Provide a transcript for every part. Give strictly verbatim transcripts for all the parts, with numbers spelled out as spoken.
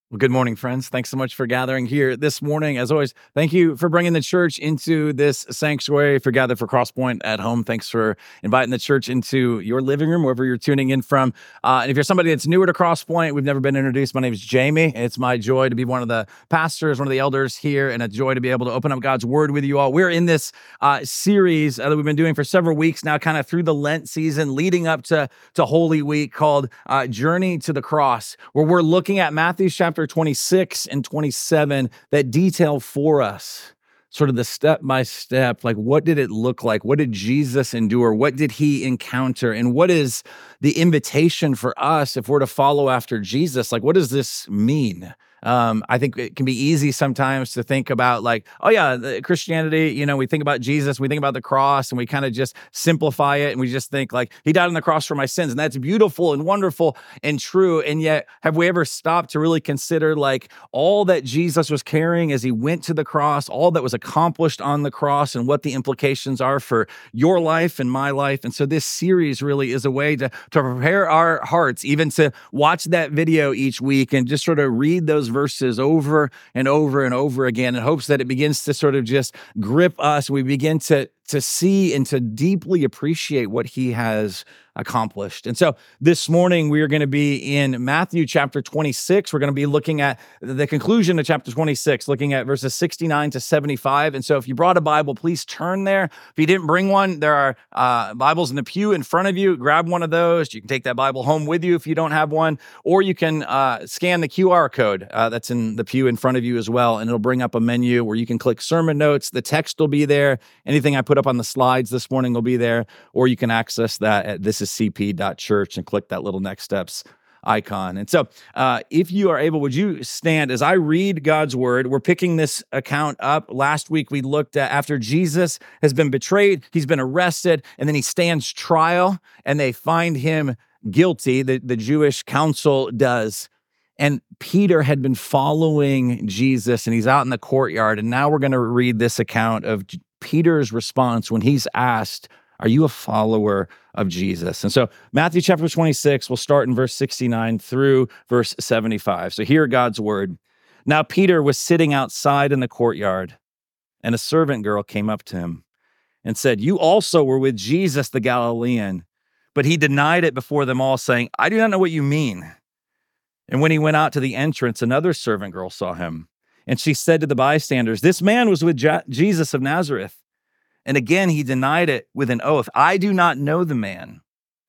Well, good morning, friends. Thanks so much for gathering here this morning. As always, thank you for bringing the church into this sanctuary. If you're gathered for Crosspoint at home, thanks for inviting the church into your living room, wherever you're tuning in from. Uh, and if you're somebody that's newer to Crosspoint, we've never been introduced. My name is Jamie. It's my joy to be one of the pastors, one of the elders here, and a joy to be able to open up God's Word with you all. We're in this uh, series uh, that we've been doing for several weeks now, kind of through the Lent season, leading up to, to Holy Week, called uh, Journey to the Cross, where we're looking at Matthew chapter twenty-six and twenty-seven that detail for us sort of the step by step, like what did it look like? What did Jesus endure? What did he encounter? And what is the invitation for us if we're to follow after Jesus? Like, what does this mean? Um, I think it can be easy sometimes to think about like, oh yeah, the Christianity, you know, we think about Jesus, we think about the cross, and we kind of just simplify it. And we just think like, he died on the cross for my sins. And that's beautiful and wonderful and true. And yet, have we ever stopped to really consider like all that Jesus was carrying as he went to the cross, all that was accomplished on the cross, and what the implications are for your life and my life? And so this series really is a way to, to prepare our hearts, even to watch that video each week and just sort of read those verses over and over and over again in hopes that it begins to sort of just grip us. We begin to, to see and to deeply appreciate what he has accomplished. And so this morning, we are going to be in Matthew chapter twenty-six. We're going to be looking at the conclusion of chapter twenty-six, looking at verses sixty-nine to seventy-five. And so if you brought a Bible, please turn there. If you didn't bring one, there are uh, Bibles in the pew in front of you. Grab one of those. You can take that Bible home with you if you don't have one, or you can uh, scan the Q R code uh, that's in the pew in front of you as well, and it'll bring up a menu where you can click sermon notes. The text will be there. Anything I put up on the slides this morning will be there, or you can access that at this is c p dot church and click that little next steps icon. And so uh, if you are able, would you stand as I read God's word? We're picking this account up. Last week, we looked at after Jesus has been betrayed, he's been arrested, and then he stands trial, and they find him guilty. The, the Jewish council does. And Peter had been following Jesus, and he's out in the courtyard. And now we're going to read this account of Peter's response when he's asked, are you a follower of Jesus? And so Matthew chapter twenty-six, we'll start in verse sixty-nine through verse seventy-five. So hear God's word. Now Peter was sitting outside in the courtyard, and a servant girl came up to him and said, you also were with Jesus the Galilean. But he denied it before them all, saying, I do not know what you mean. And when he went out to the entrance, another servant girl saw him. And she said to the bystanders, this man was with Je- Jesus of Nazareth. And again, he denied it with an oath. I do not know the man.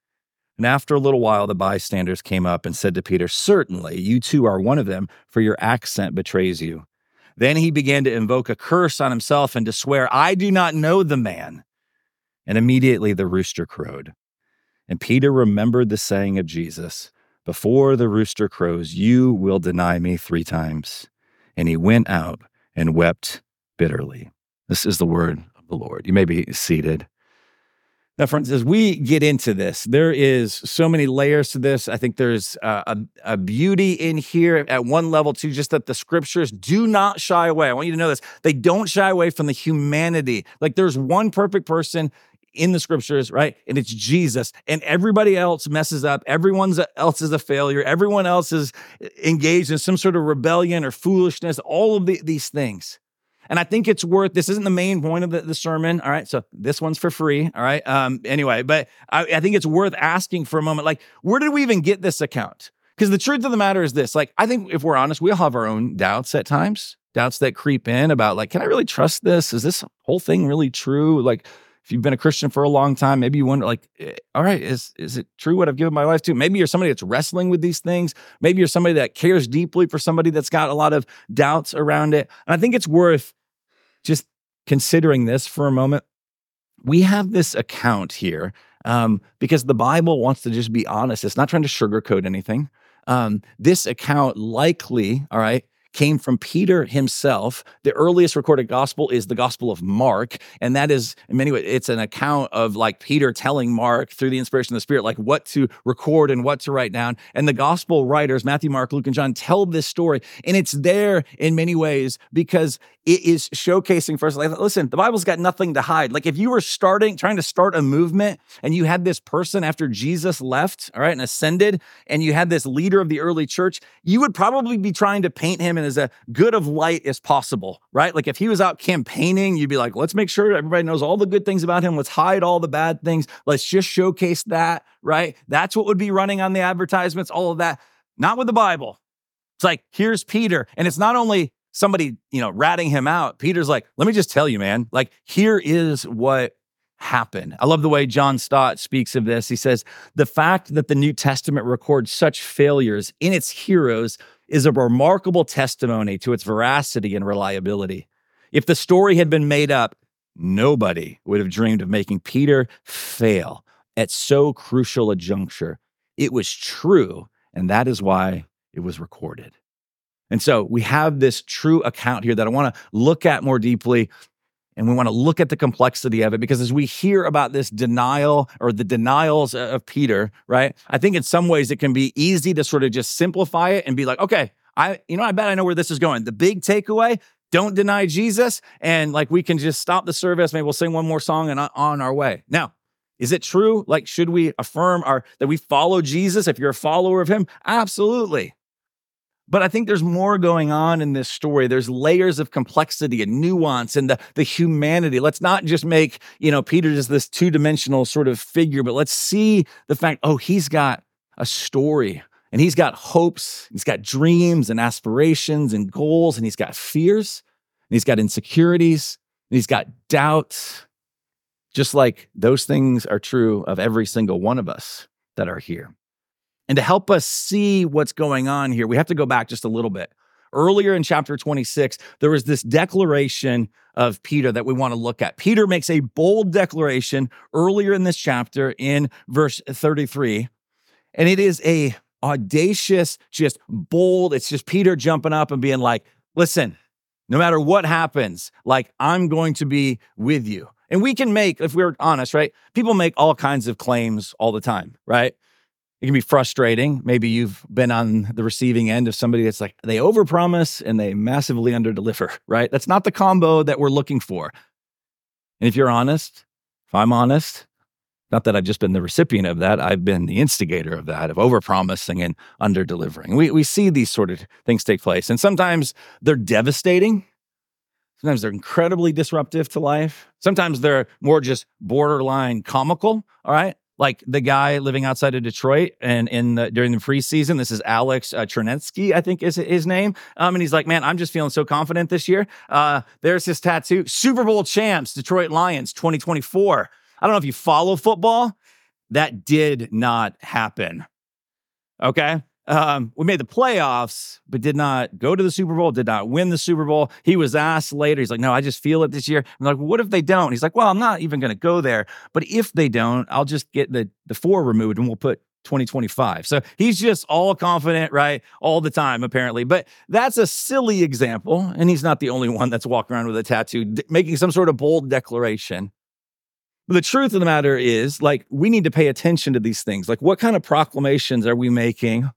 And after a little while, the bystanders came up and said to Peter, certainly you too are one of them, for your accent betrays you. Then he began to invoke a curse on himself and to swear, I do not know the man. And immediately the rooster crowed. And Peter remembered the saying of Jesus, before the rooster crows, you will deny me three times. And he went out and wept bitterly. This is the word of the Lord. You may be seated. Now, friends, as we get into this, there is so many layers to this. I think there's uh, a, a beauty in here at one level, too, just that the scriptures do not shy away. I want you to know this. They don't shy away from the humanity. Like there's one perfect person in the scriptures, right? And it's Jesus. And everybody else messes up. Everyone else is a failure. Everyone else is engaged in some sort of rebellion or foolishness, all of the, these things. And I think it's worth, this isn't the main point of the, the sermon, all right? So this one's for free, all right? Um, anyway, but I, I think it's worth asking for a moment, like, where did we even get this account? Because the truth of the matter is this, like, I think if we're honest, we all have our own doubts at times, doubts that creep in about like, can I really trust this? Is this whole thing really true? Like, if you've been a Christian for a long time, maybe you wonder like, all right, is, is it true what I've given my life to? Maybe you're somebody that's wrestling with these things. Maybe you're somebody that cares deeply for somebody that's got a lot of doubts around it. And I think it's worth just considering this for a moment. We have this account here um, because the Bible wants to just be honest. It's not trying to sugarcoat anything. Um, this account likely, all right, came from Peter himself. The earliest recorded gospel is the Gospel of Mark, and that is, in many ways, it's an account of like Peter telling Mark through the inspiration of the Spirit, like what to record and what to write down. And the gospel writers, Matthew, Mark, Luke, and John, tell this story, and it's there in many ways because it is showcasing for us, like, listen, the Bible's got nothing to hide. Like if you were starting, trying to start a movement and you had this person after Jesus left, all right, and ascended, and you had this leader of the early church, you would probably be trying to paint him in as a good of light as possible, right? Like if he was out campaigning, you'd be like, let's make sure everybody knows all the good things about him. Let's hide all the bad things. Let's just showcase that, right? That's what would be running on the advertisements, all of that. Not with the Bible. It's like, here's Peter. And it's not only somebody, you know, ratting him out. Peter's like, let me just tell you, man, like, here is what happened. I love the way John Stott speaks of this. He says, the fact that the New Testament records such failures in its heroes is a remarkable testimony to its veracity and reliability. If the story had been made up, nobody would have dreamed of making Peter fail at so crucial a juncture. It was true, and that is why it was recorded. And so we have this true account here that I want to look at more deeply, and we want to look at the complexity of it, because as we hear about this denial or the denials of Peter, right, I think in some ways it can be easy to sort of just simplify it and be like, okay, I, you know, I bet I know where this is going. The big takeaway, don't deny Jesus, and like we can just stop the service, maybe we'll sing one more song and on our way. Now, is it true? Like, should we affirm our that we follow Jesus if you're a follower of him? Absolutely. But I think there's more going on in this story. There's layers of complexity and nuance and the, the humanity. Let's not just make, you know, Peter just this two-dimensional sort of figure, but let's see the fact, oh, he's got a story, and he's got hopes, he's got dreams and aspirations and goals, and he's got fears, and he's got insecurities, and he's got doubts, just like those things are true of every single one of us that are here. And to help us see what's going on here, we have to go back just a little bit. Earlier in chapter twenty-six, there was this declaration of Peter that we want to look at. Peter makes a bold declaration earlier in this chapter in verse thirty-three, and it is a audacious, just bold, it's just Peter jumping up and being like, listen, no matter what happens, like, I'm going to be with you. And we can make, if we're honest, right, people make all kinds of claims all the time, right? It can be frustrating. Maybe you've been on the receiving end of somebody that's like, they overpromise and they massively underdeliver, right? That's not the combo that we're looking for. And if you're honest, if I'm honest, not that I've just been the recipient of that, I've been the instigator of that, of overpromising and underdelivering. We we see these sort of things take place. And sometimes they're devastating. Sometimes they're incredibly disruptive to life. Sometimes they're more just borderline comical, all right? Like the guy living outside of Detroit, and in the, during the preseason, this is Alex uh, Chernetsky, I think is his name. Um, and he's like, man, I'm just feeling so confident this year. Uh, there's his tattoo. Super Bowl champs, Detroit Lions, twenty twenty-four. I don't know if you follow football. That did not happen. Okay? Um, we made the playoffs, but did not go to the Super Bowl, did not win the Super Bowl. He was asked later, he's like, no, I just feel it this year. I'm like, well, what if they don't? He's like, well, I'm not even going to go there. But if they don't, I'll just get the, the four removed and we'll put twenty twenty-five. So he's just all confident, right? All the time, apparently. But that's a silly example. And he's not the only one that's walking around with a tattoo, d- making some sort of bold declaration. But the truth of the matter is, like, we need to pay attention to these things. Like, what kind of proclamations are we making?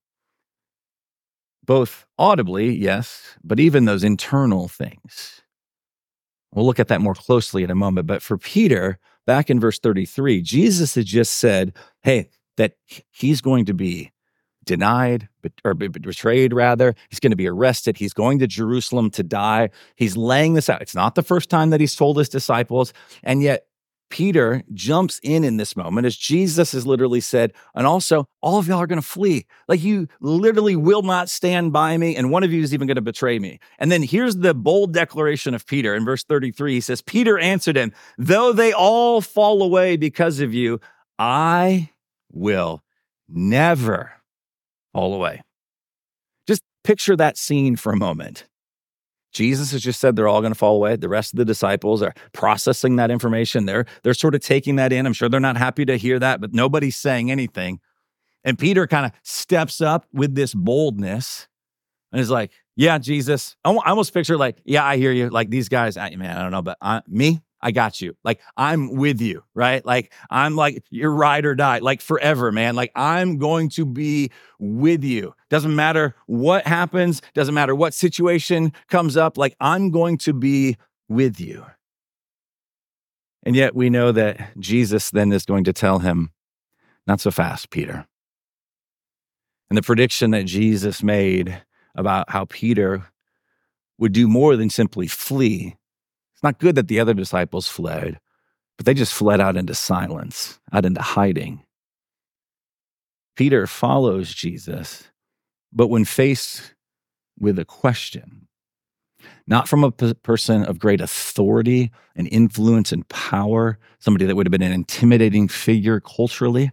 Both audibly, yes, but even those internal things. We'll look at that more closely in a moment. But for Peter, back in verse thirty-three, Jesus had just said, hey, that he's going to be denied, or betrayed rather. He's going to be arrested. He's going to Jerusalem to die. He's laying this out. It's not the first time that he's told his disciples. And yet Peter jumps in in this moment as Jesus has literally said, and also all of y'all are going to flee. Like, you literally will not stand by me, and one of you is even going to betray me. And then here's the bold declaration of Peter in verse thirty-three. He says, Peter answered him, though they all fall away because of you, I will never fall away. Just picture that scene for a moment. Jesus has just said they're all going to fall away. The rest of the disciples are processing that information. They're, they're sort of taking that in. I'm sure they're not happy to hear that, but nobody's saying anything. And Peter kind of steps up with this boldness and is like, Yeah, Jesus. I almo- I almost picture like, yeah, I hear you. Like these guys, I, man, I don't know, but I, me, I got you. Like I'm with you, right? Like I'm like your ride or die, like forever, man. Like I'm going to be with you. Doesn't matter what happens. Doesn't matter what situation comes up. Like I'm going to be with you. And yet we know that Jesus then is going to tell him, not so fast, Peter. And the prediction that Jesus made about how Peter would do more than simply flee. It's not good that the other disciples fled, but they just fled out into silence, out into hiding. Peter follows Jesus, but when faced with a question, not from a p- person of great authority and influence and power, somebody that would have been an intimidating figure culturally,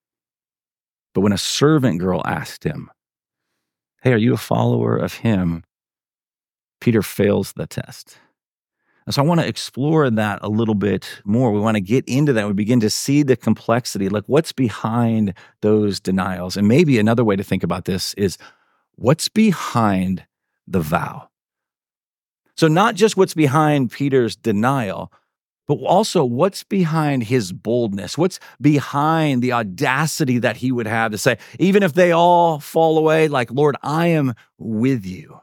but when a servant girl asked him, hey, are you a follower of him? Peter fails the test. And so I want to explore that a little bit more. We want to get into that. We begin to see the complexity, like what's behind those denials. And maybe another way to think about this is what's behind the vow. So not just what's behind Peter's denial, but also what's behind his boldness, what's behind the audacity that he would have to say, even if they all fall away, like, Lord, I am with you.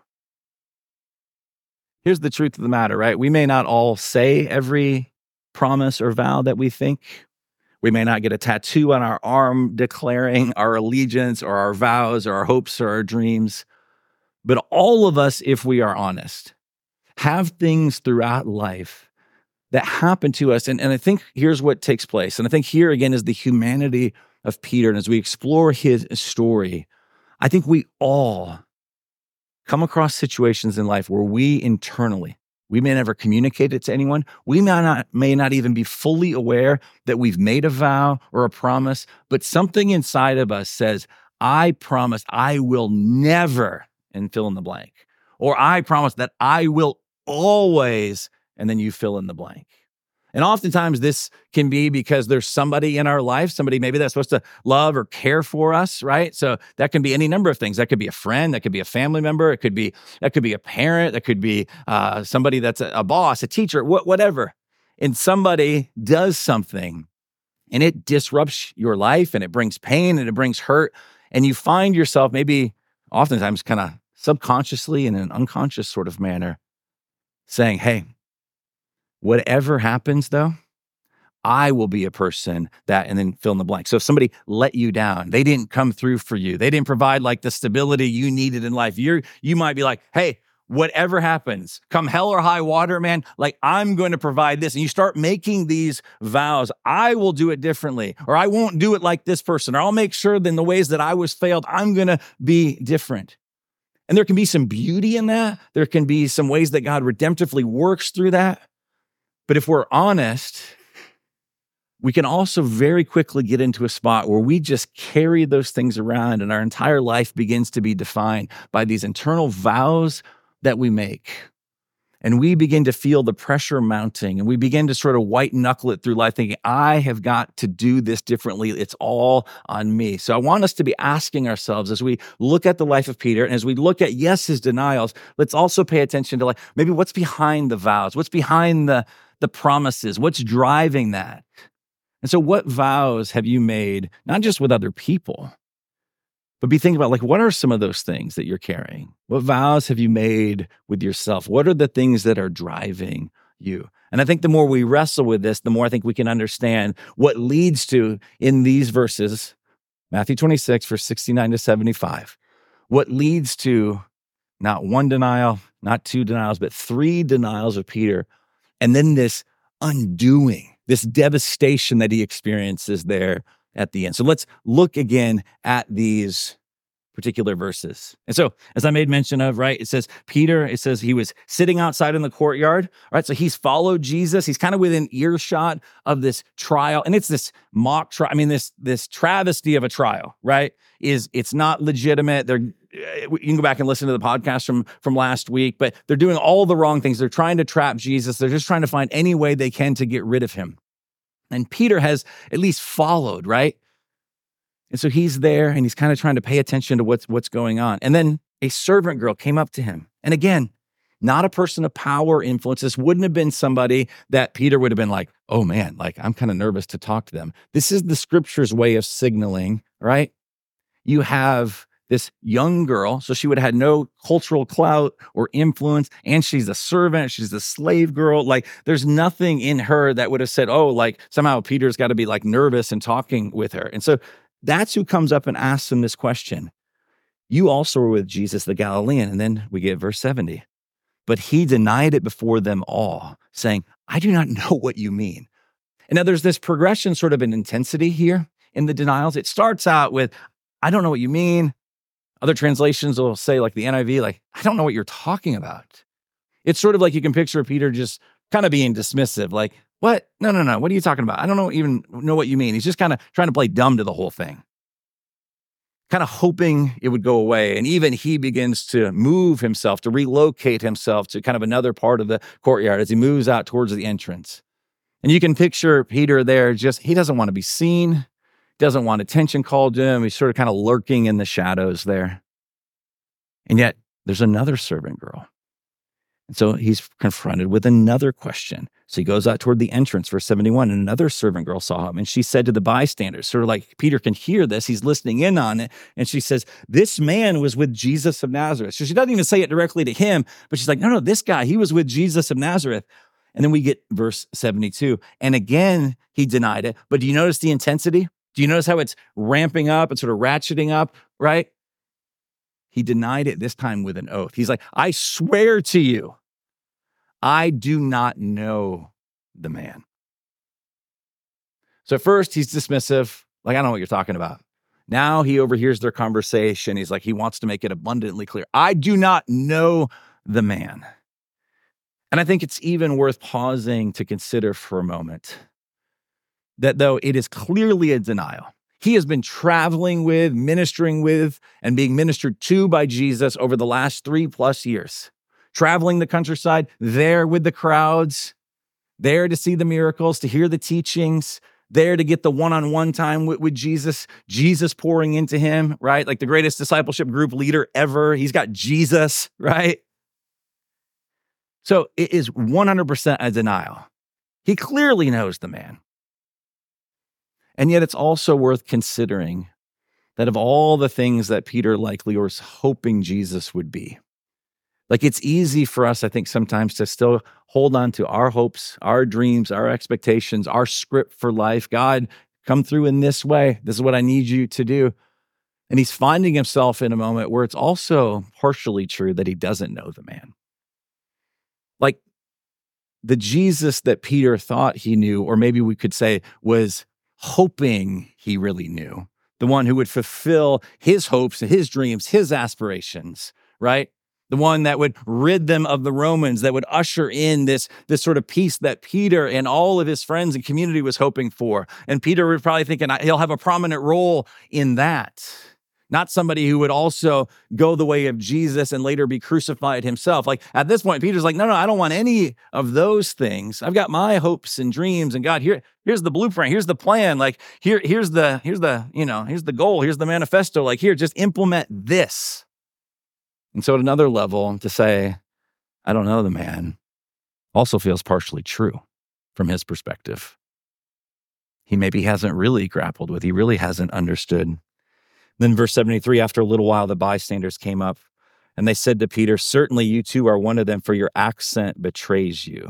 Here's the truth of the matter, right? We may not all say every promise or vow that we think. We may not get a tattoo on our arm declaring our allegiance or our vows or our hopes or our dreams. But all of us, if we are honest, have things throughout life that happen to us. And, and I think here's what takes place. And I think here again is the humanity of Peter. And as we explore his story, I think we all come across situations in life where we internally, we may never communicate it to anyone. We may not, may not even be fully aware that we've made a vow or a promise, but something inside of us says, I promise I will never, and fill in the blank. Or I promise that I will always, and then you fill in the blank. And oftentimes this can be because there's somebody in our life, somebody maybe that's supposed to love or care for us, right? So that can be any number of things. That could be a friend, that could be a family member, it could be that could be a parent, that could be uh, somebody that's a, a boss, a teacher, wh- whatever. And somebody does something, and it disrupts your life, and it brings pain, and it brings hurt, and you find yourself maybe oftentimes kind of subconsciously in an unconscious sort of manner saying, "Hey, whatever happens, though, I will be a person that," and then fill in the blank. So if somebody let you down, they didn't come through for you, they didn't provide like the stability you needed in life. You're, you might be like, hey, whatever happens, come hell or high water, man, like I'm going to provide this. And you start making these vows. I will do it differently, or I won't do it like this person, or I'll make sure that in the ways that I was failed, I'm going to be different. And there can be some beauty in that. There can be some ways that God redemptively works through that. But if we're honest, we can also very quickly get into a spot where we just carry those things around, and our entire life begins to be defined by these internal vows that we make. And we begin to feel the pressure mounting, and we begin to sort of white knuckle it through life thinking, I have got to do this differently. It's all on me. So I want us to be asking ourselves as we look at the life of Peter, and as we look at, yes, his denials, let's also pay attention to like maybe what's behind the vows, what's behind the, the promises, what's driving that. And so what vows have you made, not just with other people, but be thinking about like, what are some of those things that you're carrying? What vows have you made with yourself? What are the things that are driving you? And I think the more we wrestle with this, the more I think we can understand what leads to, in these verses, Matthew twenty-six, verse sixty-nine to seventy-five, what leads to not one denial, not two denials, but three denials of Peter. And then this undoing, this devastation that he experiences there at the end. So let's look again at these particular verses. And so, as I made mention of, right, it says Peter, it says he was sitting outside in the courtyard, right? So he's followed Jesus. He's kind of within earshot of this trial. And it's this mock trial. I mean, this, this travesty of a trial, right? Is it's not legitimate. They're, you can go back and listen to the podcast from, from last week, but they're doing all the wrong things. They're trying to trap Jesus. They're just trying to find any way they can to get rid of him. And Peter has at least followed, right? And so he's there and he's kind of trying to pay attention to what's what's going on. And then a servant girl came up to him. And again, not a person of power or influence. This wouldn't have been somebody that Peter would have been like, oh man, like I'm kind of nervous to talk to them. This is the scripture's way of signaling, right? You have this young girl, so she would have had no cultural clout or influence, and she's a servant, she's a slave girl. Like there's nothing in her that would have said, oh, like somehow Peter's got to be like nervous and talking with her. And so that's who comes up and asks him this question. You also were with Jesus the Galilean. And then we get verse seventy. But he denied it before them all, saying, I do not know what you mean. And now there's this progression sort of an intensity here in the denials. It starts out with, I don't know what you mean. Other translations will say, like the N I V, like, I don't know what you're talking about. It's sort of like you can picture Peter just kind of being dismissive, like, what? No, no, no. What are you talking about? I don't know, even know what you mean. He's just kind of trying to play dumb to the whole thing, kind of hoping it would go away. And even he begins to move himself, to relocate himself to kind of another part of the courtyard as he moves out towards the entrance. And you can picture Peter there, just, he doesn't want to be seen, doesn't want attention called to him. He's sort of kind of lurking in the shadows there. And yet there's another servant girl. And so he's confronted with another question. So he goes out toward the entrance, verse seventy-one, and another servant girl saw him. And she said to the bystanders, sort of like Peter can hear this, he's listening in on it. And she says, this man was with Jesus of Nazareth. So she doesn't even say it directly to him, but she's like, no, no, this guy, he was with Jesus of Nazareth. And then we get verse seventy-two. And again, he denied it. But do you notice the intensity? Do you notice how it's ramping up and sort of ratcheting up, right? He denied it this time with an oath. He's like, I swear to you, I do not know the man. So at first he's dismissive, like, I don't know what you're talking about. Now he overhears their conversation. He's like, he wants to make it abundantly clear. I do not know the man. And I think it's even worth pausing to consider for a moment that though it is clearly a denial, he has been traveling with, ministering with, and being ministered to by Jesus over the last three plus years. Traveling the countryside, there with the crowds, there to see the miracles, to hear the teachings, there to get the one-on-one time with, with Jesus, Jesus pouring into him, right? Like the greatest discipleship group leader ever. He's got Jesus, right? So it is one hundred percent a denial. He clearly knows the man. And yet it's also worth considering that of all the things that Peter likely was hoping Jesus would be, like it's easy for us, I think, sometimes to still hold on to our hopes, our dreams, our expectations, our script for life. God, come through in this way. This is what I need you to do. And he's finding himself in a moment where it's also partially true that he doesn't know the man. Like the Jesus that Peter thought he knew, or maybe we could say was hoping he really knew, the one who would fulfill his hopes and his dreams, his aspirations, right? The one that would rid them of the Romans, that would usher in this, this sort of peace that Peter and all of his friends and community was hoping for. And Peter was probably thinking he'll have a prominent role in that. Not somebody who would also go the way of Jesus and later be crucified himself. Like at this point, Peter's like, no, no, I don't want any of those things. I've got my hopes and dreams, and God, here, here's the blueprint. Here's the plan. Like here, here's the, here's the, you know, here's the goal. Here's the manifesto. Like here, just implement this. And so at another level, to say, I don't know the man, also feels partially true from his perspective. He maybe hasn't really grappled with, he really hasn't understood. Then verse seventy-three, after a little while, the bystanders came up and they said to Peter, certainly you too are one of them, for your accent betrays you.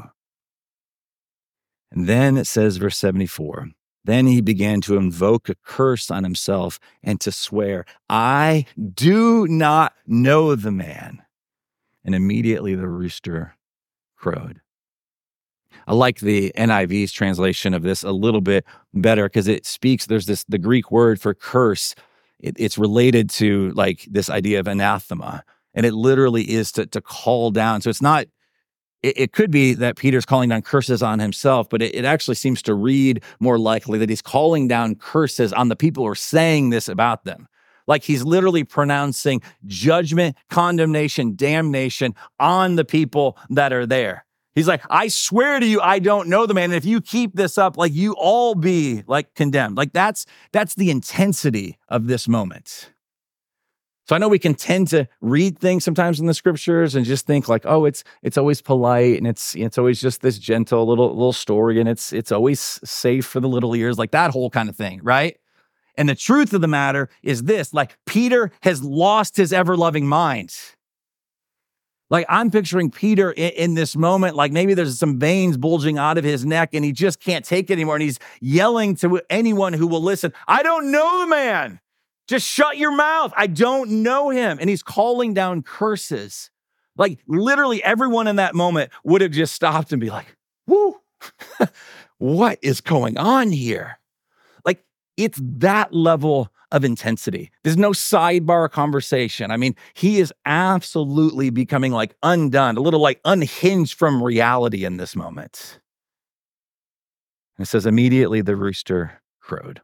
And then it says, verse seventy-four, then he began to invoke a curse on himself and to swear, I do not know the man. And immediately the rooster crowed. I like the N I V's translation of this a little bit better because it speaks, there's this, the Greek word for curse. It, it's related to like this idea of anathema. And it literally is to, to call down. So it's not, it, it could be that Peter's calling down curses on himself, but it, it actually seems to read more likely that he's calling down curses on the people who are saying this about them. Like he's literally pronouncing judgment, condemnation, damnation on the people that are there. He's like, I swear to you, I don't know the man. And if you keep this up, like you all be like condemned. Like that's, that's the intensity of this moment. So I know we can tend to read things sometimes in the scriptures and just think like, oh, it's it's always polite and it's it's always just this gentle little little story and it's it's always safe for the little ears, like that whole kind of thing, right? And the truth of the matter is this, like Peter has lost his ever-loving mind. Like I'm picturing Peter in, in this moment, like maybe there's some veins bulging out of his neck and he just can't take it anymore. And he's yelling to anyone who will listen, I don't know the man. Just shut your mouth. I don't know him. And he's calling down curses. Like literally everyone in that moment would have just stopped and be like, whoo, what is going on here? Like it's that level of intensity. There's no sidebar conversation. I mean, he is absolutely becoming like undone, a little like unhinged from reality in this moment. And it says, immediately the rooster crowed.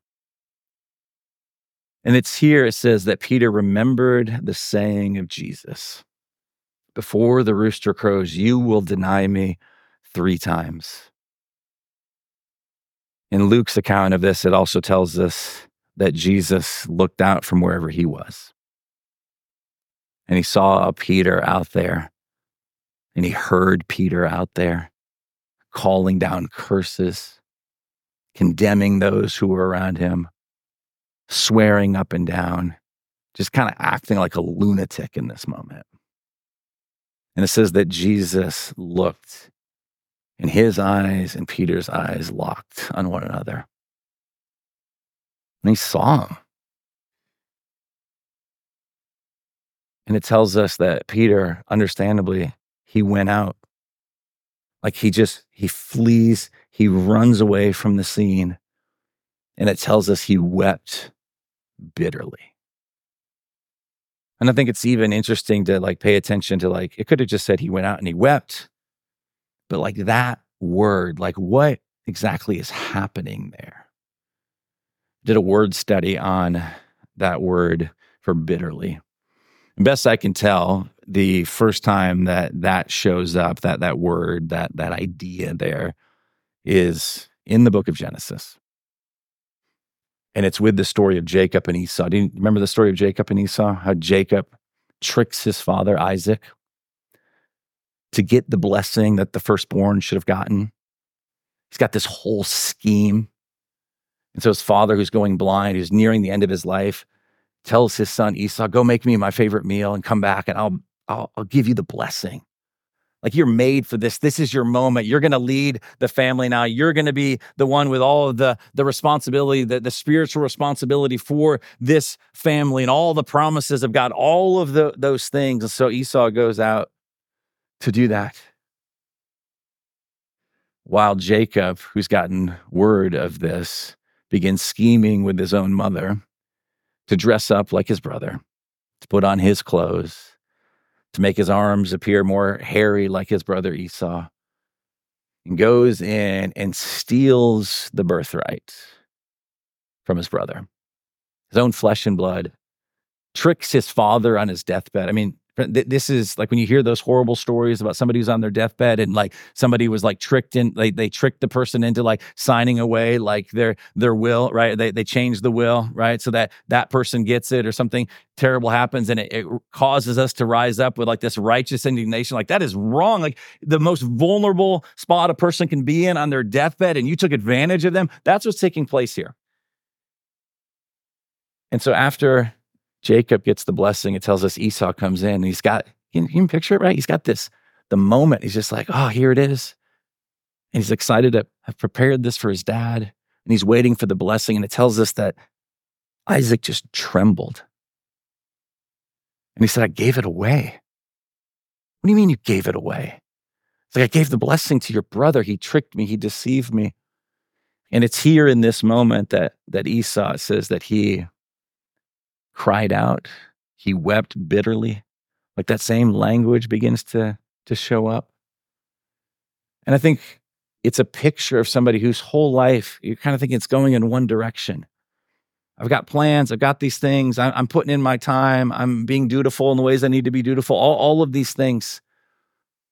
And it's here it says that Peter remembered the saying of Jesus. Before the rooster crows, you will deny me three times. In Luke's account of this, it also tells us that Jesus looked out from wherever he was. And he saw Peter out there. And he heard Peter out there calling down curses, condemning those who were around him, swearing up and down, just kind of acting like a lunatic in this moment. And it says that Jesus looked, and his eyes and Peter's eyes locked on one another. And he saw him. And it tells us that Peter, understandably, he went out. Like he just, he flees, he runs away from the scene. And it tells us he wept bitterly. And I think it's even interesting to like pay attention to like, it could have just said he went out and he wept, but like that word, like what exactly is happening there? Did a word study on that word for bitterly. And best I can tell, the first time that that shows up, that that word, that that idea there is in the book of Genesis. And it's with the story of Jacob and Esau. Do you remember the story of Jacob and Esau? How Jacob tricks his father, Isaac, to get the blessing that the firstborn should have gotten. He's got this whole scheme. And so his father, who's going blind, who's nearing the end of his life, tells his son Esau, go make me my favorite meal and come back and I'll, I'll, I'll give you the blessing. Like you're made for this. This is your moment. You're going to lead the family now. You're going to be the one with all of the, the responsibility, the, the spiritual responsibility for this family and all the promises of God, all of the, those things. And so Esau goes out to do that. While Jacob, who's gotten word of this, begins scheming with his own mother to dress up like his brother, to put on his clothes, to make his arms appear more hairy like his brother Esau, and goes in and steals the birthright from his brother, his own flesh and blood, tricks his father on his deathbed. I mean, th- this is like when you hear those horrible stories about somebody who's on their deathbed and like somebody was like tricked in, like they tricked the person into like signing away like their their will, right? They they change the will, right? So that that person gets it or something terrible happens and it, it causes us to rise up with like this righteous indignation. Like that is wrong. Like the most vulnerable spot a person can be in on their deathbed and you took advantage of them. That's what's taking place here. And so after Jacob gets the blessing, it tells us Esau comes in and he's got, you can picture it, right? He's got this, the moment, he's just like, oh, here it is. And he's excited to have prepared this for his dad. And he's waiting for the blessing. And it tells us that Isaac just trembled. And he said, I gave it away. What do you mean you gave it away? It's like, I gave the blessing to your brother. He tricked me. He deceived me. And it's here in this moment that, that Esau says that he cried out, he wept bitterly. Like that same language begins to, to show up. And I think it's a picture of somebody whose whole life, you're kind of thinking it's going in one direction. I've got plans, I've got these things, I'm, I'm putting in my time, I'm being dutiful in the ways I need to be dutiful, all, all of these things.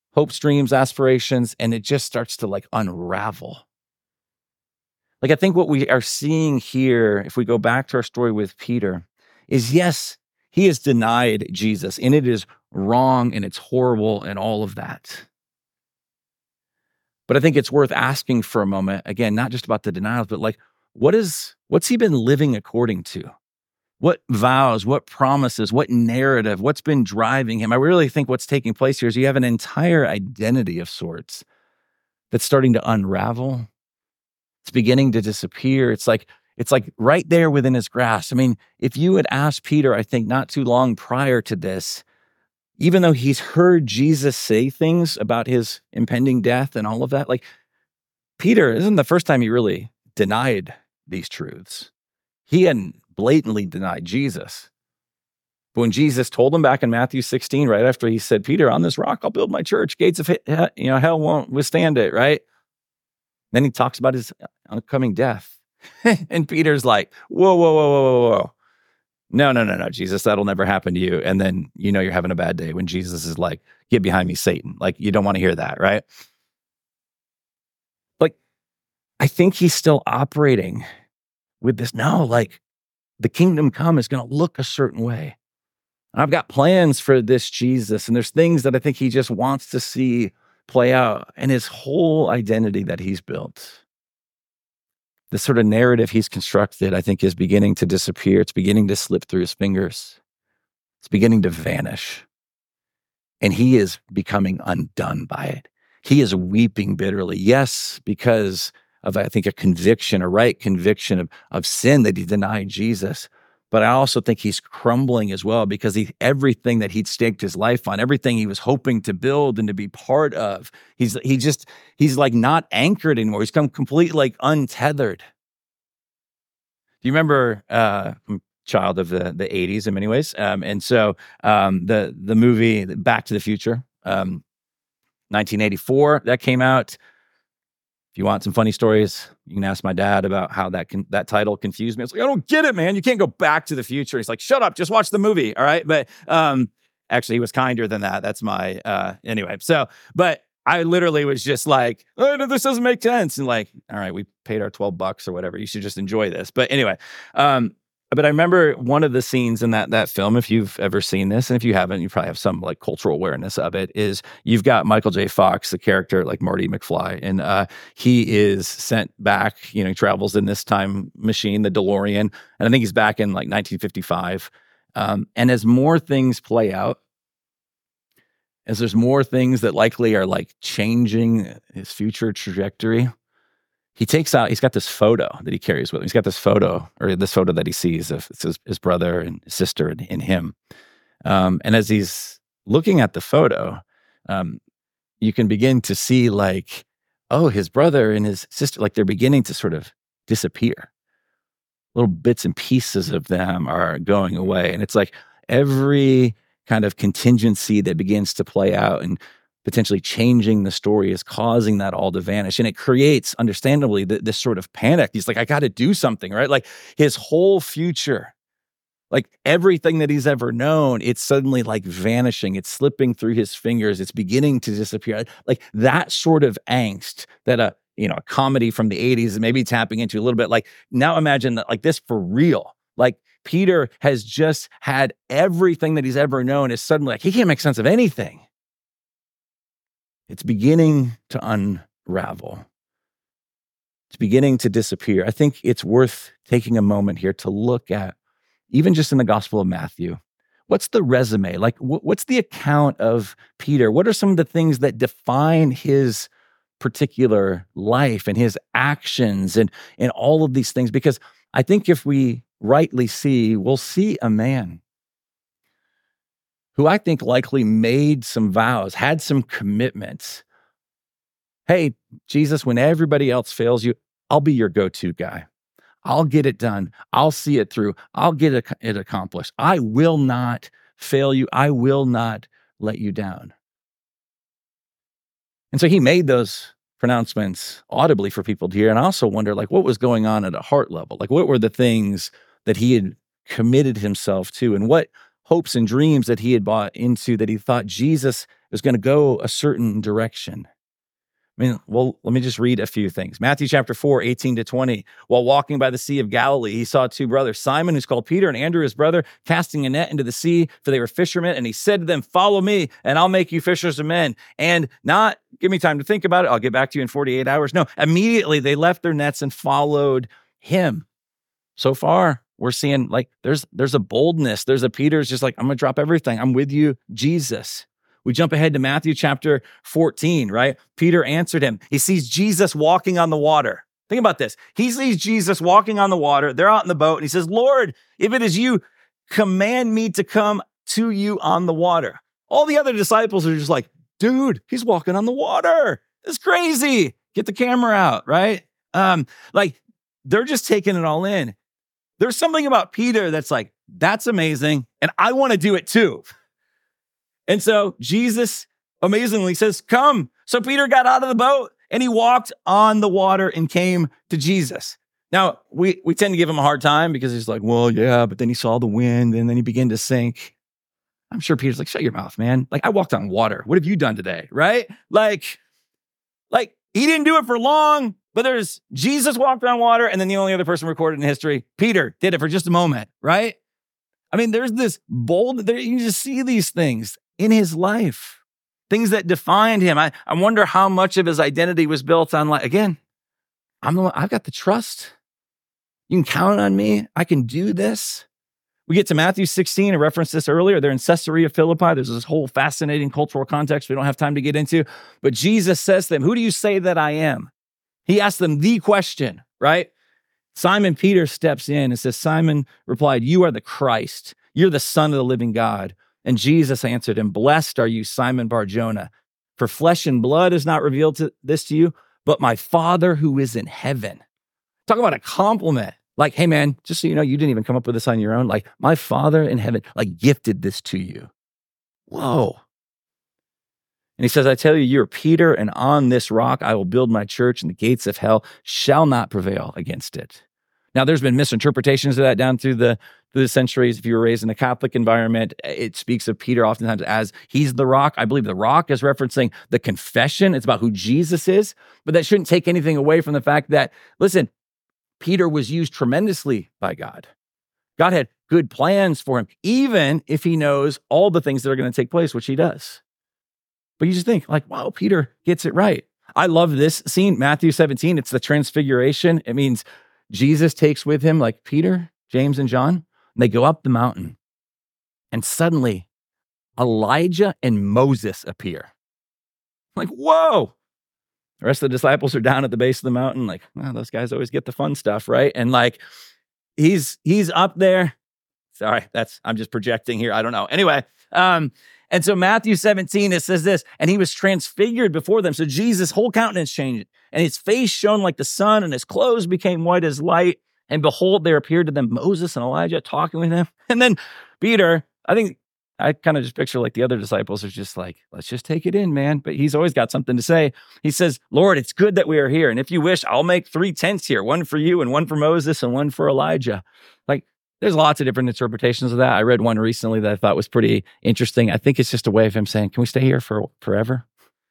hopes, dreams, aspirations, and it just starts to like unravel. Like, I think what we are seeing here, if we go back to our story with Peter, is yes, he has denied Jesus, and it is wrong and it's horrible and all of that. But I think it's worth asking for a moment, again, not just about the denials, but like, what is, what's he been living according to? What vows, what promises, what narrative, what's been driving him? I really think what's taking place here is you have an entire identity of sorts that's starting to unravel. It's beginning to disappear. It's like, it's like right there within his grasp. I mean, if you had asked Peter, I think not too long prior to this, even though he's heard Jesus say things about his impending death and all of that, like Peter isn't the first time he really denied these truths. He hadn't blatantly denied Jesus. But when Jesus told him back in Matthew sixteen, right after he said, Peter, on this rock, I'll build my church. Gates of he- you know, hell won't withstand it, right? Then he talks about his oncoming death. And Peter's like, whoa, whoa, whoa, whoa, whoa, whoa. No, no, no, no, Jesus, that'll never happen to you. And then, you know, you're having a bad day when Jesus is like, get behind me, Satan. Like, you don't want to hear that, right? Like, I think he's still operating with this, no, like, the kingdom come is going to look a certain way. And I've got plans for this Jesus. And there's things that I think he just wants to see play out. And his whole identity that he's built, the sort of narrative he's constructed, I think is beginning to disappear. It's beginning to slip through his fingers. It's beginning to vanish. And he is becoming undone by it. He is weeping bitterly. Yes, because of, I think, a conviction, a right conviction of, of sin that he denied Jesus. But I also think he's crumbling as well because he, everything that he'd staked his life on, everything he was hoping to build and to be part of, he's he just, he's like not anchored anymore. He's come completely like untethered. Do you remember, uh, I'm a child of the, the eighties in many ways. Um, and so um, the, the movie Back to the Future, um, nineteen eighty-four, that came out. If you want some funny stories, you can ask my dad about how that can, that title confused me. It's like, I don't get it, man. You can't go back to the future. He's like, shut up, just watch the movie. All right. But um, actually, he was kinder than that. That's my, uh, anyway. So, but I literally was just like, oh, no, this doesn't make sense. And like, all right, we paid our twelve bucks or whatever. You should just enjoy this. But anyway, um, but I remember one of the scenes in that that film, if you've ever seen this, and if you haven't, you probably have some like cultural awareness of it, is you've got Michael J. Fox, the character like Marty McFly, and uh, he is sent back, you know, he travels in this time machine, the DeLorean, and I think he's back in like nineteen fifty-five. Um, and as more things play out, as there's more things that likely are like changing his future trajectory, he takes out, he's got this photo that he carries with him. He's got this photo, or this photo that he sees of his, his brother and his sister and, and him. Um, and as he's looking at the photo, um, you can begin to see like, oh, his brother and his sister, like they're beginning to sort of disappear. Little bits and pieces of them are going away. And it's like every kind of contingency that begins to play out and potentially changing the story is causing that all to vanish. And it creates, understandably, th- this sort of panic. He's like, I got to do something, right? Like his whole future, like everything that he's ever known, it's suddenly like vanishing. It's slipping through his fingers. It's beginning to disappear. Like that sort of angst that a, you know, a comedy from the eighties and maybe tapping into a little bit. Like now imagine that like this for real. Like Peter has just had everything that he's ever known is suddenly like, he can't make sense of anything. It's beginning to unravel. It's beginning to disappear. I think it's worth taking a moment here to look at, even just in the Gospel of Matthew, what's the resume? Like, wh- what's the account of Peter? What are some of the things that define his particular life and his actions and, and all of these things? Because I think if we rightly see, we'll see a man who I think likely made some vows, had some commitments. Hey, Jesus, when everybody else fails you, I'll be your go-to guy. I'll get it done. I'll see it through. I'll get it, it accomplished. I will not fail you. I will not let you down. And so he made those pronouncements audibly for people to hear. And I also wonder, like, what was going on at a heart level? Like, what were the things that he had committed himself to, and what hopes and dreams that he had bought into that he thought Jesus is going to go a certain direction. I mean, well, let me just read a few things. Matthew chapter four, eighteen to twenty. While walking by the Sea of Galilee, he saw two brothers, Simon, who's called Peter, and Andrew, his brother, casting a net into the sea, for they were fishermen. And he said to them, follow me, and I'll make you fishers of men. And not, give me time to think about it, I'll get back to you in forty-eight hours. No, immediately they left their nets and followed him. So far, we're seeing like there's there's a boldness. There's a Peter's just like, I'm going to drop everything. I'm with you, Jesus. We jump ahead to Matthew chapter fourteen, right? Peter answered him. He sees Jesus walking on the water. Think about this. He sees Jesus walking on the water. They're out in the boat, and he says, Lord, if it is you, command me to come to you on the water. All the other disciples are just like, dude, he's walking on the water. It's crazy. Get the camera out, right? Um, like, they're just taking it all in. There's something about Peter that's like, that's amazing, and I want to do it too. And so Jesus amazingly says, come. So Peter got out of the boat and he walked on the water and came to Jesus. Now, we, we tend to give him a hard time because he's like, well, yeah, but then he saw the wind and then he began to sink. I'm sure Peter's like, shut your mouth, man. Like, I walked on water. What have you done today, right? Like, like he didn't do it for long, but there's Jesus walked on water, and then the only other person recorded in history, Peter, did it for just a moment, right? I mean, there's this bold, there, you just see these things in his life, things that defined him. I, I wonder how much of his identity was built on, like, again, I'm the one, I've got the trust. You can count on me. I can do this. We get to Matthew sixteen. I referenced this earlier. They're in Caesarea Philippi. There's this whole fascinating cultural context we don't have time to get into. But Jesus says to them, who do you say that I am? He asked them the question, right? Simon Peter steps in and says, Simon replied, you are the Christ. You're the Son of the living God. And Jesus answered him, blessed are you, Simon Bar-Jonah, for flesh and blood has not revealed to this to you, but my Father who is in heaven. Talk about a compliment. Like, hey man, just so you know, you didn't even come up with this on your own. Like, my Father in heaven, like, gifted this to you. Whoa. And he says, I tell you, you're Peter, and on this rock I will build my church, and the gates of hell shall not prevail against it. Now, there's been misinterpretations of that down through the, through the centuries. If you were raised in a Catholic environment, it speaks of Peter oftentimes as he's the rock. I believe the rock is referencing the confession. It's about who Jesus is, but that shouldn't take anything away from the fact that, listen, Peter was used tremendously by God. God had good plans for him, even if he knows all the things that are going to take place, which he does. But you just think like, wow, Peter gets it right. I love this scene, Matthew seventeen. It's the transfiguration. It means Jesus takes with him like Peter, James, and John, and they go up the mountain. And suddenly Elijah and Moses appear. Like, whoa. The rest of the disciples are down at the base of the mountain. Like, well, those guys always get the fun stuff, right? And like, he's he's up there. Sorry, that's, I'm just projecting here. I don't know. Anyway, um, and so Matthew seventeen, it says this, and he was transfigured before them. So Jesus' whole countenance changed, and his face shone like the sun, and his clothes became white as light. And behold, there appeared to them Moses and Elijah talking with him. And then Peter, I think, I kind of just picture like the other disciples are just like, let's just take it in, man. But he's always got something to say. He says, Lord, it's good that we are here. And if you wish, I'll make three tents here, one for you and one for Moses and one for Elijah. Like, there's lots of different interpretations of that. I read one recently that I thought was pretty interesting. I think it's just a way of him saying, can we stay here for forever?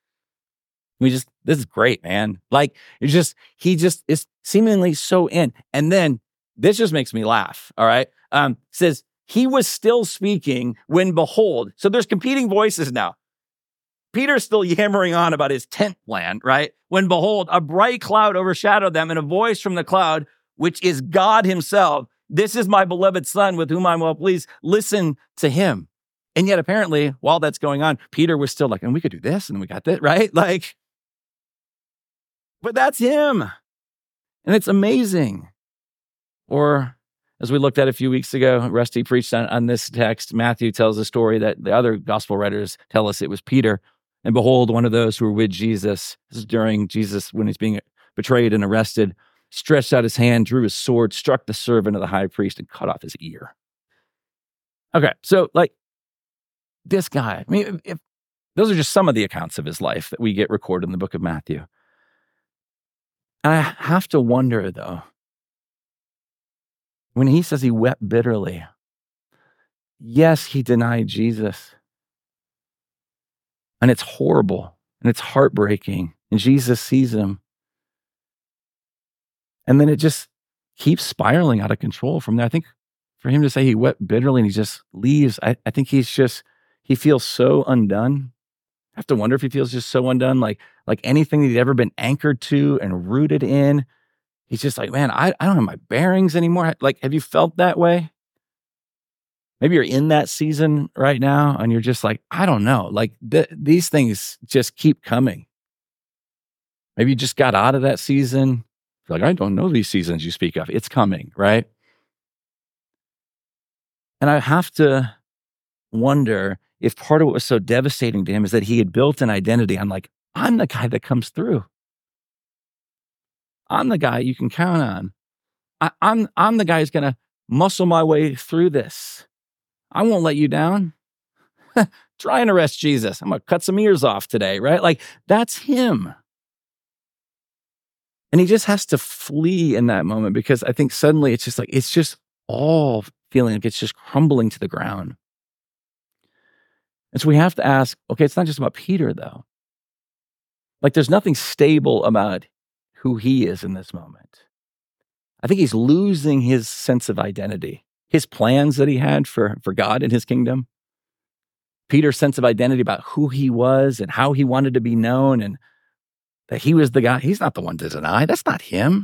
We just, this is great, man. Like, it's just, he just is seemingly so in. And then this just makes me laugh. All right. Um, says, he was still speaking when behold, so there's competing voices now. Peter's still yammering on about his tent plan, right? When behold, a bright cloud overshadowed them, and a voice from the cloud, which is God himself, this is my beloved son with whom I'm well pleased. Listen to him. And yet apparently while that's going on, Peter was still like, and we could do this and we got that, right? Like, but that's him. And it's amazing. Or as we looked at a few weeks ago, Rusty preached on, on this text. Matthew tells a story that the other gospel writers tell us it was Peter. And behold, one of those who were with Jesus, this is during Jesus when he's being betrayed and arrested, stretched out his hand, drew his sword, struck the servant of the high priest, and cut off his ear. Okay, so like this guy, I mean, if, if those are just some of the accounts of his life that we get recorded in the book of Matthew. And I have to wonder, though, when he says he wept bitterly, yes, he denied Jesus. And it's horrible and it's heartbreaking. And Jesus sees him. And then it just keeps spiraling out of control from there. I think for him to say he wept bitterly and he just leaves, I, I think he's just, he feels so undone. I have to wonder if he feels just so undone, like like anything that he'd ever been anchored to and rooted in. He's just like, man, I, I don't have my bearings anymore. Like, have you felt that way? Maybe you're in that season right now and you're just like, I don't know. Like th- these things just keep coming. Maybe you just got out of that season. You're like, I don't know these seasons you speak of. It's coming, right? And I have to wonder if part of what was so devastating to him is that he had built an identity on like, I'm the guy that comes through. I'm the guy you can count on. I, I'm I'm the guy who's gonna muscle my way through this. I won't let you down. Try and arrest Jesus. I'm gonna cut some ears off today, right? Like that's him. And he just has to flee in that moment because I think suddenly it's just like, it's just all feeling like it's just crumbling to the ground. And so we have to ask, okay, it's not just about Peter though. Like there's nothing stable about who he is in this moment. I think he's losing his sense of identity, his plans that he had for, for God and his kingdom. Peter's sense of identity about who he was and how he wanted to be known and that he was the guy. He's not the one to deny. That's not him.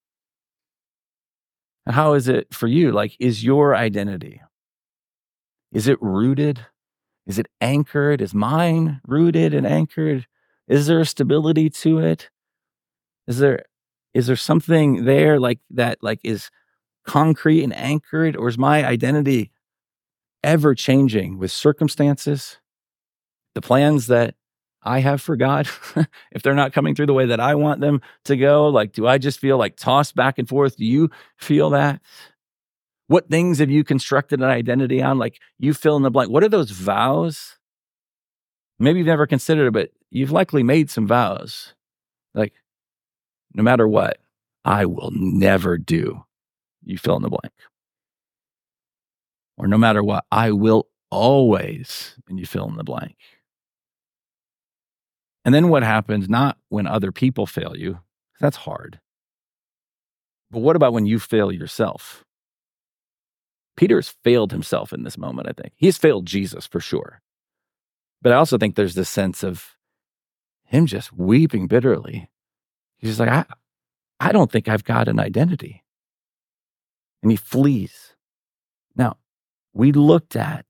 And how is it for you? Like, is your identity, is it rooted? Is it anchored? Is mine rooted and anchored? Is there a stability to it? Is there, is there something there like that, like is concrete and anchored, or is my identity ever changing with circumstances, the plans that I have for God? If they're not coming through the way that I want them to go, like, do I just feel like tossed back and forth? Do you feel that? What things have you constructed an identity on? Like you fill in the blank. What are those vows? Maybe you've never considered it, but you've likely made some vows. Like, no matter what, I will never do. You fill in the blank. Or no matter what, I will always, and you fill in the blank. And then what happens, not when other people fail you, that's hard. But what about when you fail yourself? Peter's failed himself in this moment, I think. He's failed Jesus for sure. But I also think there's this sense of him just weeping bitterly. He's just like, I, I don't think I've got an identity. And he flees. Now, we looked at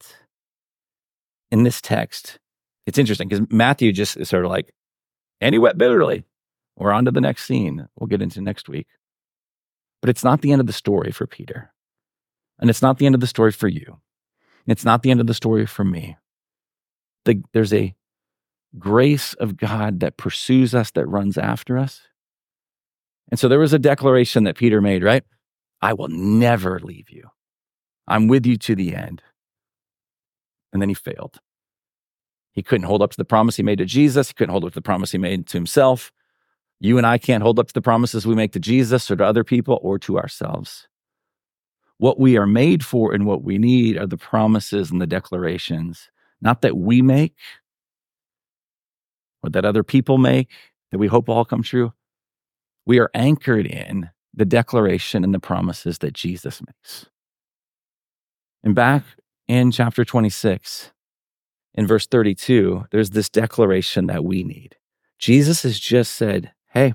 in this text, it's interesting because Matthew just is sort of like, and he wept bitterly. We're on to the next scene. We'll get into next week. But it's not the end of the story for Peter. And it's not the end of the story for you. It's not the end of the story for me. The, there's a grace of God that pursues us, that runs after us. And so there was a declaration that Peter made, right? I will never leave you. I'm with you to the end. And then he failed. He couldn't hold up to the promise he made to Jesus. He couldn't hold up to the promise he made to himself. You and I can't hold up to the promises we make to Jesus or to other people or to ourselves. What we are made for and what we need are the promises and the declarations, not that we make or that other people make, that we hope all come true. We are anchored in the declaration and the promises that Jesus makes. And back in chapter twenty-six, in verse thirty-two, there's this declaration that we need. Jesus has just said, hey,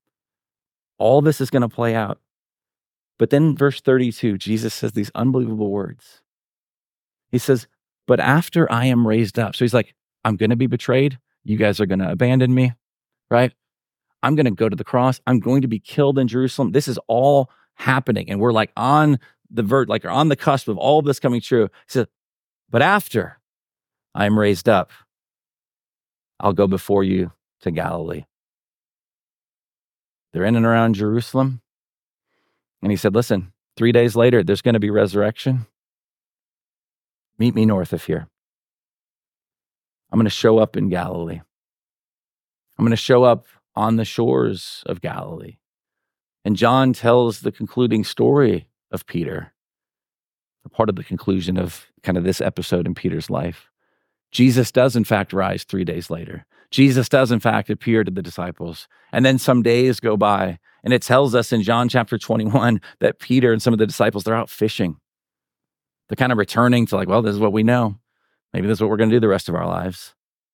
all this is going to play out. But then verse thirty-two, Jesus says these unbelievable words. He says, but after I am raised up. So he's like, I'm going to be betrayed. You guys are going to abandon me, right? I'm going to go to the cross. I'm going to be killed in Jerusalem. This is all happening. And we're like on the vert, like on the cusp of all of this coming true. He said, but after I am raised up, I'll go before you to Galilee. They're in and around Jerusalem. And he said, listen, three days later, there's going to be resurrection. Meet me north of here. I'm going to show up in Galilee. I'm going to show up on the shores of Galilee. And John tells the concluding story of Peter, a part of the conclusion of kind of this episode in Peter's life. Jesus does, in fact, rise three days later. Jesus does, in fact, appear to the disciples. And then some days go by, and it tells us in John chapter twenty-one that Peter and some of the disciples, they're out fishing. They're kind of returning to like, well, this is what we know. Maybe this is what we're going to do the rest of our lives.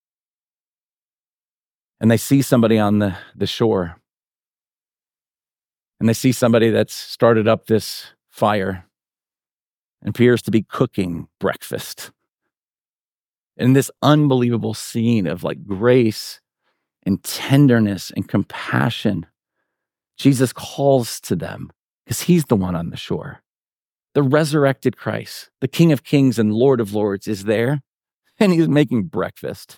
And they see somebody on the, the shore. And they see somebody that's started up this fire and appears to be cooking breakfast. In this unbelievable scene of like grace and tenderness and compassion, Jesus calls to them because he's the one on the shore. The resurrected Christ, the King of Kings and Lord of Lords, is there, and he's making breakfast.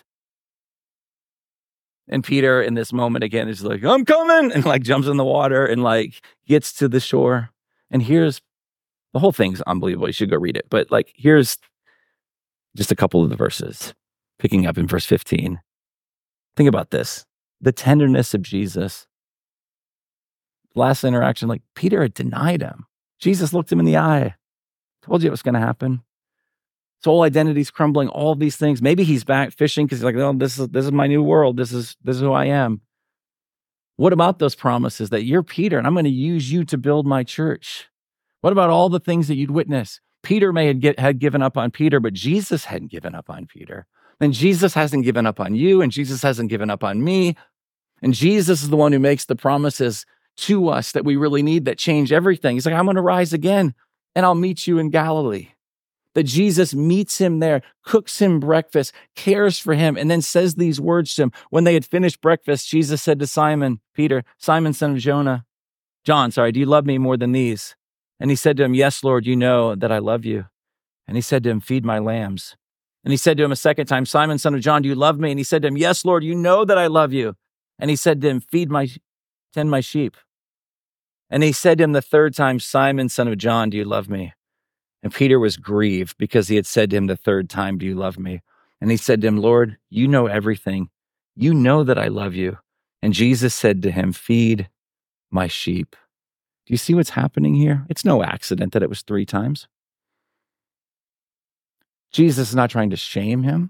And Peter, in this moment again, is like, I'm coming, and like jumps in the water and like gets to the shore. And here's, the whole thing's unbelievable. You should go read it. But like, here's just a couple of the verses, picking up in verse fifteen. Think about this. The tenderness of Jesus. Last interaction, like Peter had denied him. Jesus looked him in the eye. Told you it was going to happen. His whole identity's crumbling, all these things. Maybe he's back fishing because he's like, oh, this is this is my new world. This is this is who I am. What about those promises that you're Peter and I'm going to use you to build my church? What about all the things that you'd witness? Peter may have get, had given up on Peter, but Jesus hadn't given up on Peter. And Jesus hasn't given up on you, and Jesus hasn't given up on me. And Jesus is the one who makes the promises to us that we really need that change everything. He's like, I'm going to rise again, and I'll meet you in Galilee. That Jesus meets him there, cooks him breakfast, cares for him, and then says these words to him. When they had finished breakfast, Jesus said to Simon, Peter, Simon, son of Jonah, John, sorry, do you love me more than these? And he said to him, yes, Lord, you know that I love you. And he said to him, feed my lambs. And he said to him a second time, Simon, son of John, do you love me? And he said to him, yes, Lord, you know that I love you. And he said to him, feed my, tend my sheep. And he said to him the third time, Simon, son of John, do you love me? And Peter was grieved because he had said to him the third time, do you love me? And he said to him, Lord, you know everything. You know that I love you. And Jesus said to him, feed my sheep. Do you see what's happening here? It's no accident that it was three times. Jesus is not trying to shame him.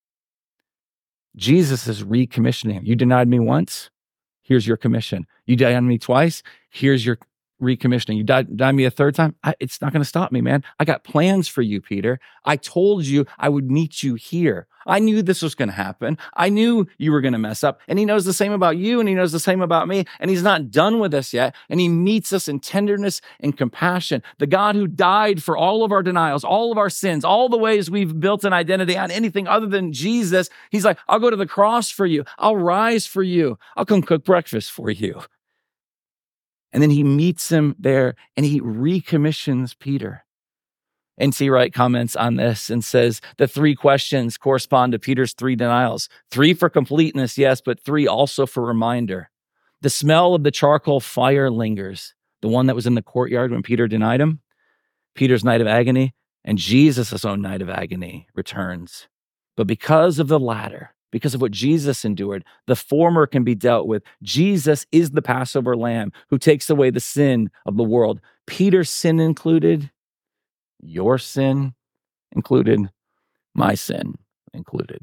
Jesus is recommissioning him. You denied me once. Here's your commission. You denied me twice. Here's your recommissioning. You died, died me a third time. I, it's not going to stop me, man. I got plans for you, Peter. I told you I would meet you here. I knew this was going to happen. I knew you were going to mess up. And he knows the same about you, and he knows the same about me. And he's not done with us yet. And he meets us in tenderness and compassion. The God who died for all of our denials, all of our sins, all the ways we've built an identity on anything other than Jesus. He's like, I'll go to the cross for you. I'll rise for you. I'll come cook breakfast for you. And then he meets him there and he recommissions Peter. N T Wright comments on this and says the three questions correspond to Peter's three denials. Three for completeness, yes, but three also for reminder. The smell of the charcoal fire lingers, the one that was in the courtyard when Peter denied him. Peter's night of agony and Jesus' own night of agony returns. But because of the latter, because of what Jesus endured, the former can be dealt with. Jesus is the Passover lamb who takes away the sin of the world. Peter's sin included, your sin included, my sin included.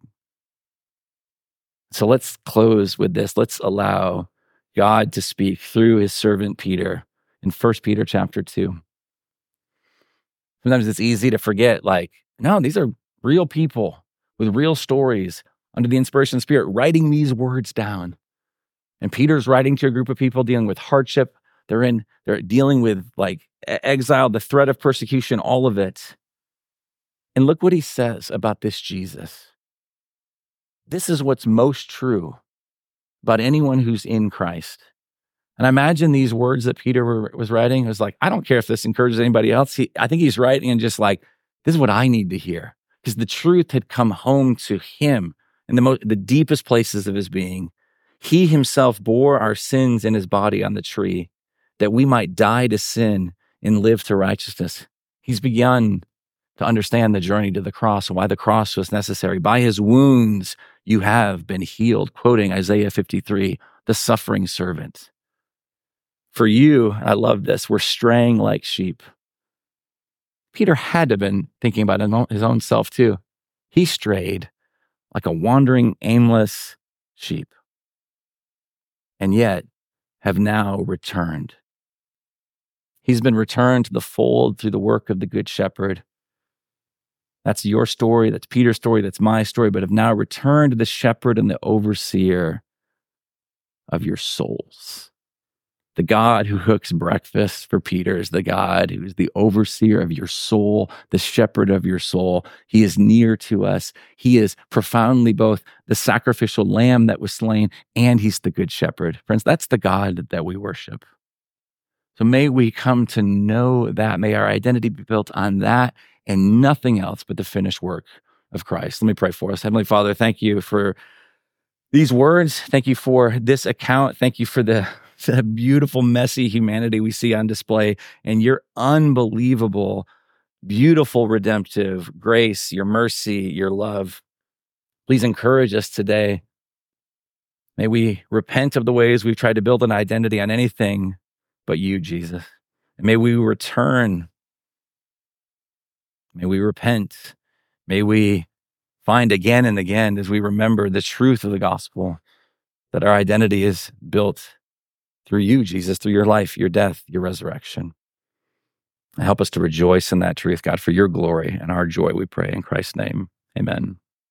So let's close with this. Let's allow God to speak through his servant Peter in First Peter chapter two. Sometimes it's easy to forget, like, no, these are real people with real stories under the inspiration of the Spirit, writing these words down. And Peter's writing to a group of people dealing with hardship. They're in, they're dealing with like exile, the threat of persecution, all of it. And look what he says about this Jesus. This is what's most true about anyone who's in Christ. And I imagine these words that Peter were, was writing was like, I don't care if this encourages anybody else. He, I think he's writing and just like, this is what I need to hear. Because the truth had come home to him in the most, the deepest places of his being. He himself bore our sins in his body on the tree, that we might die to sin and live to righteousness. He's begun to understand the journey to the cross and why the cross was necessary. By his wounds, you have been healed, quoting Isaiah fifty-three, the suffering servant. For you, I love this, we're straying like sheep. Peter had to have been thinking about his own self too. He strayed like a wandering, aimless sheep, and yet have now returned. He's been returned to the fold through the work of the Good Shepherd. That's your story, that's Peter's story, that's my story, but have now returned to the shepherd and the overseer of your souls. The God who cooks breakfast for Peter is the God who is the overseer of your soul, the shepherd of your soul. He is near to us. He is profoundly both the sacrificial lamb that was slain, and he's the good shepherd. Friends, that's the God that we worship. So may we come to know that. May our identity be built on that and nothing else but the finished work of Christ. Let me pray for us. Heavenly Father, thank you for these words. Thank you for this account. Thank you for the the beautiful, messy humanity we see on display and your unbelievable, beautiful, redemptive grace, your mercy, your love. Please encourage us today. May we repent of the ways we've tried to build an identity on anything but you, Jesus. And may we return. May we repent. May we find again and again as we remember the truth of the gospel that our identity is built through you, Jesus, through your life, your death, your resurrection. Help us to rejoice in that truth, God, for your glory and our joy, we pray in Christ's name. Amen.